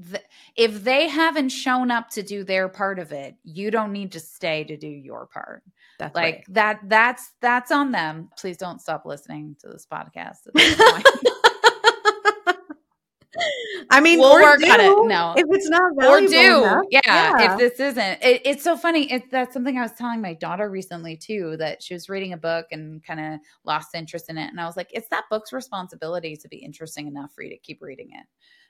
if they haven't shown up to do their part of it, you don't need to stay to do your part. That's like right. That's on them. Please don't stop listening to this podcast at this point. I mean, we'll work on it. No, if it's not valuable enough, if this isn't, it's so funny. That's something I was telling my daughter recently too, that she was reading a book and kind of lost interest in it. And I was like, it's that book's responsibility to be interesting enough for you to keep reading it.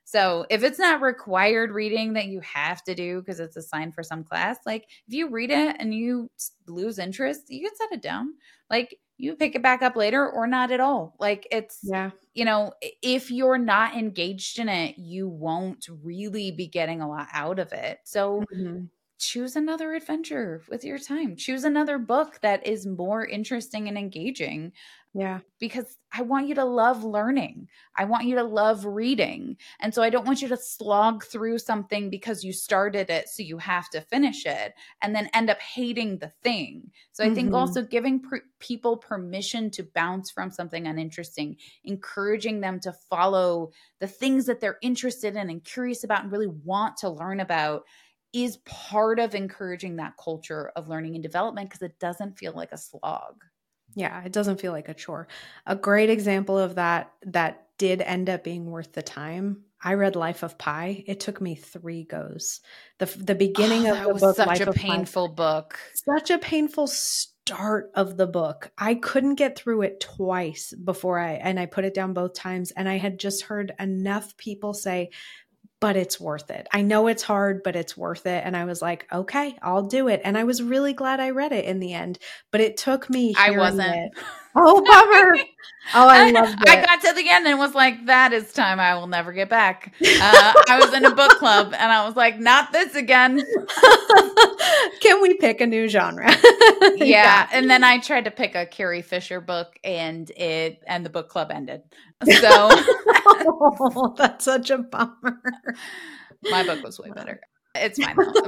So if it's not required reading that you have to do because it's assigned for some class, like if you read it and you lose interest, you can set it down. Like you pick it back up later or not at all. Like it's, if you're not engaged in it, you won't really be getting a lot out of it. So choose another adventure with your time. Choose another book that is more interesting and engaging. Yeah. Because I want you to love learning. I want you to love reading. And so I don't want you to slog through something because you started it, so you have to finish it and then end up hating the thing. So I think also giving people permission to bounce from something uninteresting, encouraging them to follow the things that they're interested in and curious about and really want to learn about is part of encouraging that culture of learning and development because it doesn't feel like a slog. Yeah, it doesn't feel like a chore. A great example of that did end up being worth the time. I read Life of Pi. It took me 3 goes. The beginning of the book, such a painful book. Such a painful start of the book. I couldn't get through it twice before I put it down both times. And I had just heard enough people say, but it's worth it. I know it's hard, but it's worth it. And I was like, okay, I'll do it. And I was really glad I read it in the end, but it took me I wasn't. It. Oh, bummer. Oh, I loved it. I got to the end and was like, that is time I will never get back. I was in a book club and I was like, not this again. Can we pick a new genre? Yeah. And then I tried to pick a Carrie Fisher book and the book club ended. So oh, that's such a bummer. My book was way better. It's fine though.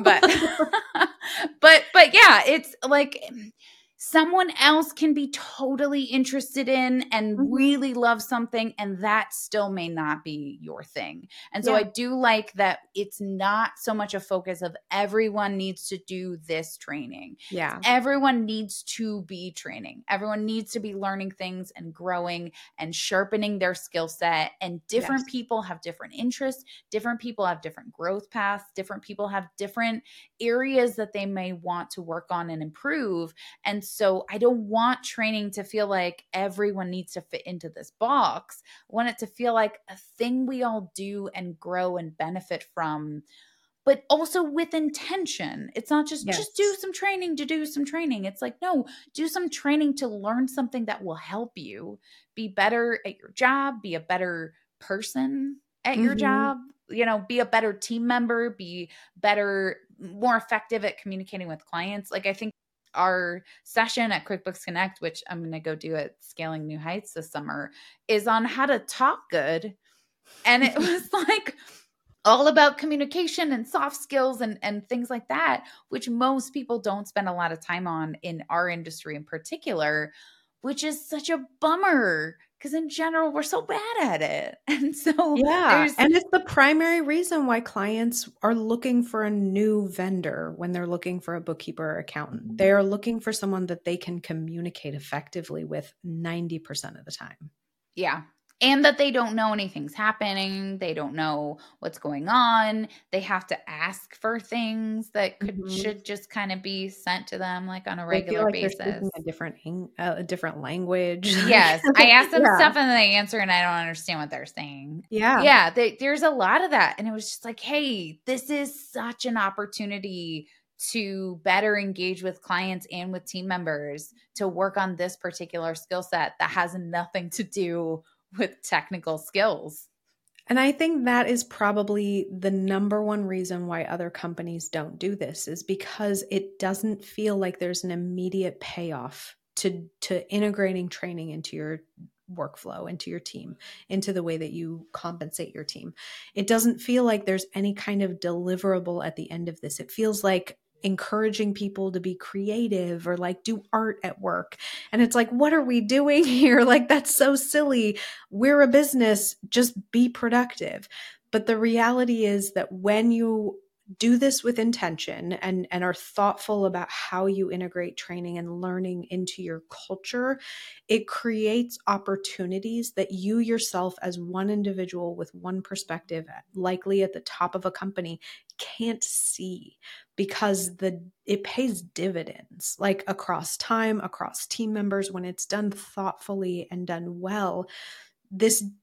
But yeah, it's like someone else can be totally interested in and really love something, and that still may not be your thing. And so I do like that it's not so much a focus of everyone needs to do this training. Yeah. Everyone needs to be training. Everyone needs to be learning things and growing and sharpening their skill set. And different people have different interests. Different people have different growth paths. Different people have different areas that they may want to work on and improve. And so I don't want training to feel like everyone needs to fit into this box. I want it to feel like a thing we all do and grow and benefit from, but also with intention. It's not just do some training to do some training. It's like, no, do some training to learn something that will help you be better at your job, be a better person at your job, be a better team member, be better, more effective at communicating with clients. Like I think our session at QuickBooks Connect, which I'm going to go do at Scaling New Heights this summer, is on how to talk good. And it was like all about communication and soft skills and things like that, which most people don't spend a lot of time on in our industry in particular, which is such a bummer because in general, we're so bad at it. And so and it's the primary reason why clients are looking for a new vendor when they're looking for a bookkeeper or accountant. They are looking for someone that they can communicate effectively with 90% of the time. Yeah. And that they don't know anything's happening. They don't know what's going on. They have to ask for things that should just kind of be sent to them like on a regular basis. They're speaking a different language. Yes. I ask them stuff and they answer and I don't understand what they're saying. Yeah. Yeah. There's a lot of that. And it was just like, hey, this is such an opportunity to better engage with clients and with team members to work on this particular skill set that has nothing to do with technical skills. And I think that is probably the number one reason why other companies don't do this, is because it doesn't feel like there's an immediate payoff to integrating training into your workflow, into your team, into the way that you compensate your team. It doesn't feel like there's any kind of deliverable at the end of this. It feels like encouraging people to be creative or like do art at work. And it's like, what are we doing here? Like, that's so silly. We're a business, just be productive. But the reality is that when you do this with intention and are thoughtful about how you integrate training and learning into your culture, it creates opportunities that you yourself as one individual with one perspective, likely at the top of a company, can't see, because it pays dividends, like across time, across team members, when it's done thoughtfully and done well. This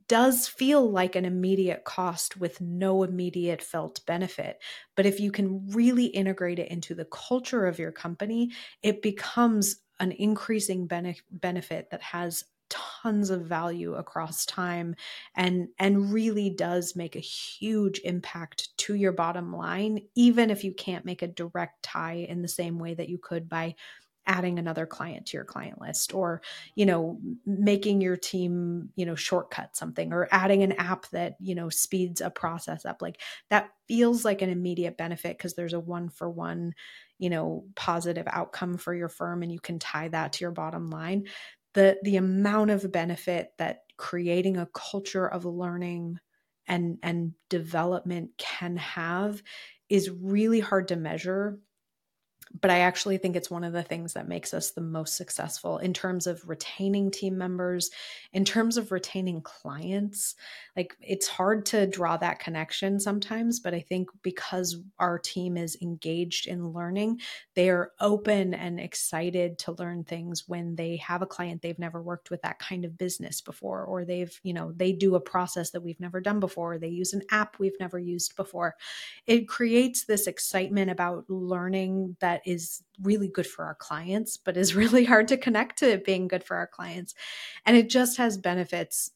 does feel like an immediate cost with no immediate felt benefit. But if you can really integrate it into the culture of your company, it becomes an increasing benefit that has tons of value across time and really does make a huge impact to your bottom line, even if you can't make a direct tie in the same way that you could by adding another client to your client list, or, making your team, shortcut something, or adding an app that, speeds a process up. Like, that feels like an immediate benefit because there's a 1-for-1, positive outcome for your firm, and you can tie that to your bottom line. The amount of benefit that creating a culture of learning and development can have is really hard to measure. But I actually think it's one of the things that makes us the most successful in terms of retaining team members, in terms of retaining clients. Like, it's hard to draw that connection sometimes, but I think because our team is engaged in learning, they are open and excited to learn things when they have a client they've never worked with that kind of business before, or they do a process that we've never done before, or they use an app we've never used before. It creates this excitement about learning that is really good for our clients, but is really hard to connect to being good for our clients. And it just has benefits,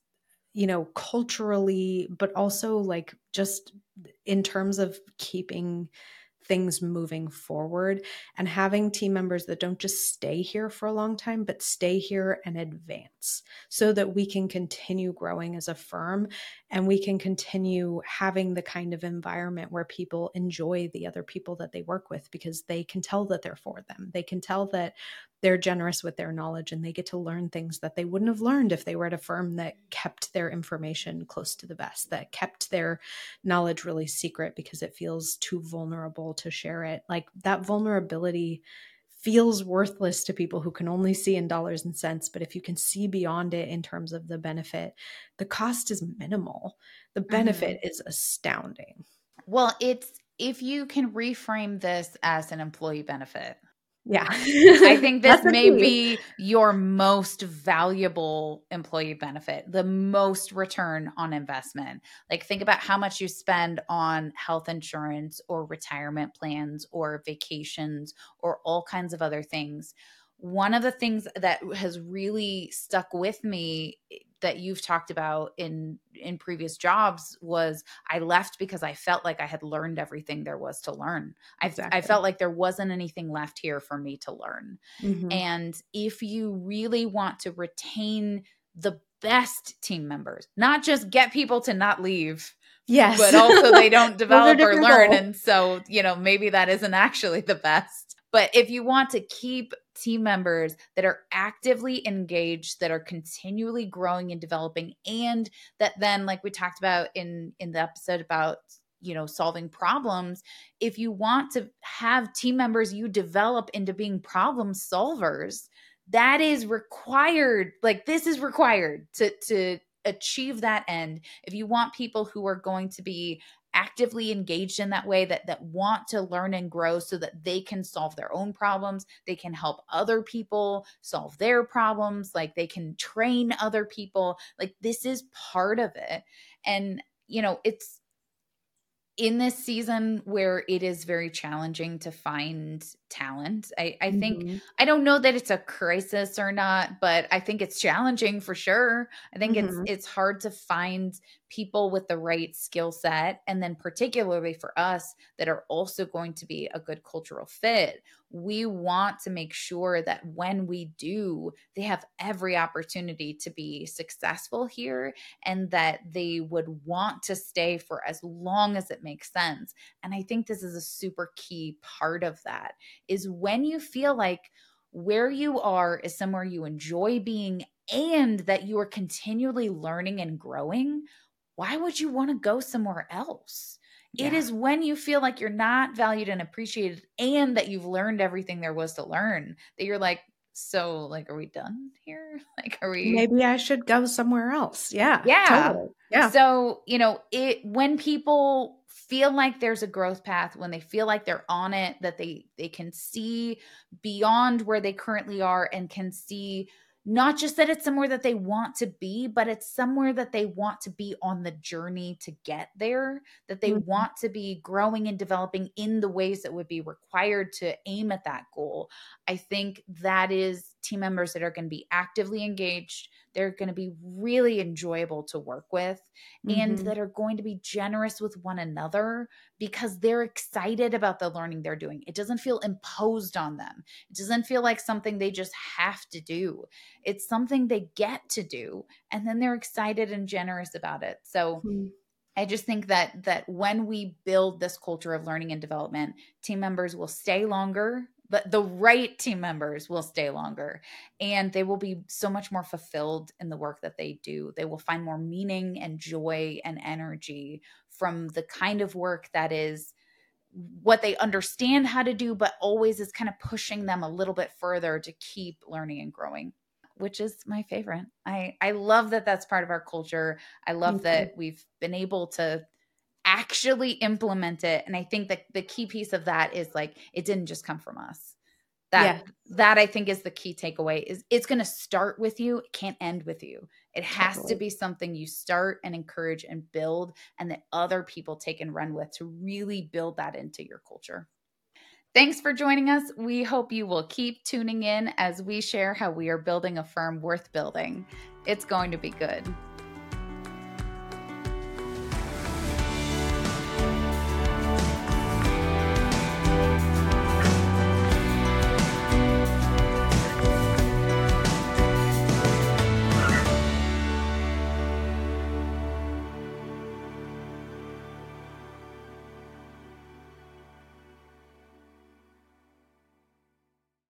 culturally, but also like just in terms of keeping things moving forward and having team members that don't just stay here for a long time, but stay here and advance so that we can continue growing as a firm and we can continue having the kind of environment where people enjoy the other people that they work with because they can tell that they're for them. They can tell that they're generous with their knowledge and they get to learn things that they wouldn't have learned if they were at a firm that kept their information close to the vest, that kept their knowledge really secret because it feels too vulnerable to share it. Like, that vulnerability feels worthless to people who can only see in dollars and cents. But if you can see beyond it in terms of the benefit, the cost is minimal. The benefit is astounding. Well, if you can reframe this as an employee benefit. Yeah. I think this may be your most valuable employee benefit, the most return on investment. Like, think about how much you spend on health insurance or retirement plans or vacations or all kinds of other things. One of the things that has really stuck with me that you've talked about in previous jobs was I left because I felt like I had learned everything there was to learn. Exactly. I felt like there wasn't anything left here for me to learn. And if you really want to retain the best team members, not just get people to not leave, yes, but also they don't develop or learn. And so, maybe that isn't actually the best. But if you want to keep team members that are actively engaged, that are continually growing and developing, and that then, like we talked about in the episode about, solving problems, if you want to have team members you develop into being problem solvers, that is required. Like, this is required to achieve that end. If you want people who are going to be actively engaged in that way, that want to learn and grow so that they can solve their own problems, they can help other people solve their problems, like they can train other people, like this is part of it. And it's in this season where it is very challenging to find talent. I think, I don't know that it's a crisis or not, but I think it's challenging for sure. I think it's hard to find people with the right skill set. And then particularly for us that are also going to be a good cultural fit, we want to make sure that when we do, they have every opportunity to be successful here and that they would want to stay for as long as it makes sense. And I think this is a super key part of that, is when you feel like where you are is somewhere you enjoy being and that you are continually learning and growing, why would you want to go somewhere else? Yeah. It is when you feel like you're not valued and appreciated and that you've learned everything there was to learn that you're like, so like, are we done here? Like, maybe I should go somewhere else. Yeah. Yeah. Totally. Yeah. So, when people feel like there's a growth path, when they feel like they're on it, that they can see beyond where they currently are and can see not just that it's somewhere that they want to be, but it's somewhere that they want to be on the journey to get there, that they want to be growing and developing in the ways that would be required to aim at that goal. I think that is team members that are going to be actively engaged. They're going to be really enjoyable to work with, and that are going to be generous with one another because they're excited about the learning they're doing. It doesn't feel imposed on them. It doesn't feel like something they just have to do. It's something they get to do, and then they're excited and generous about it. So I just think that when we build this culture of learning and development, team members will stay longer. But the right team members will stay longer, and they will be so much more fulfilled in the work that they do. They will find more meaning and joy and energy from the kind of work that is what they understand how to do, but always is kind of pushing them a little bit further to keep learning and growing, which is my favorite. I love that that's part of our culture. I love that we've been able to actually implement it. And I think that the key piece of that is like, it didn't just come from us. That I think is the key takeaway is it's going to start with you. It can't end with you. It has to be something you start and encourage and build, and that other people take and run with to really build that into your culture. Thanks for joining us. We hope you will keep tuning in as we share how we are building a firm worth building. It's going to be good.